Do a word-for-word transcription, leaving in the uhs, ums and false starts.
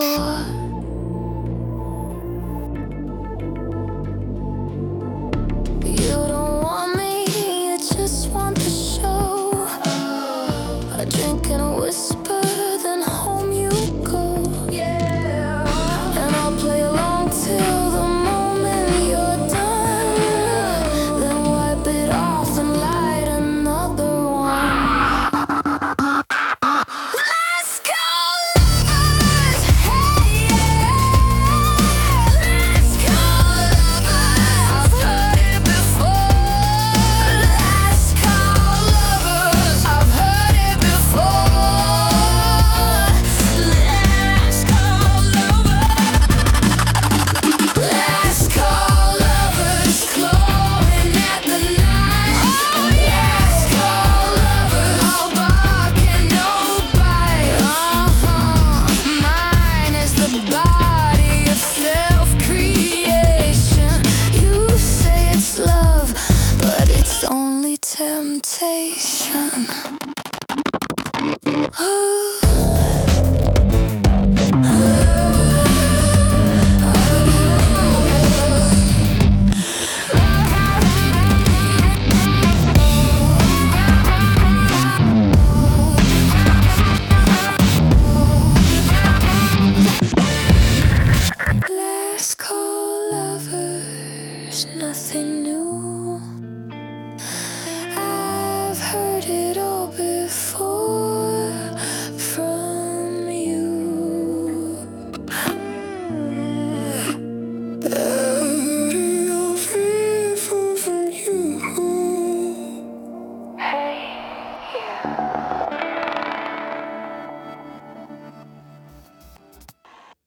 You don't want me, you just want the show. A drink and a whisper, then home you go. Yeah. And I'll play along till the moment you're done. Then wipe it off and light another one. Let's go lovers, hey yeah. Let's go lovers, I've heard it before. Let's go lovers, I've heard it before. Let's go lovers. Let's go lovers, clawing at the night. Oh yeah. Let's go lovers, all bark and no bite. Uh-huh. Mine is the body of self-creation. You say it's love, but it's only temptation. Last call lovers, nothing new. I've heard it all before from you.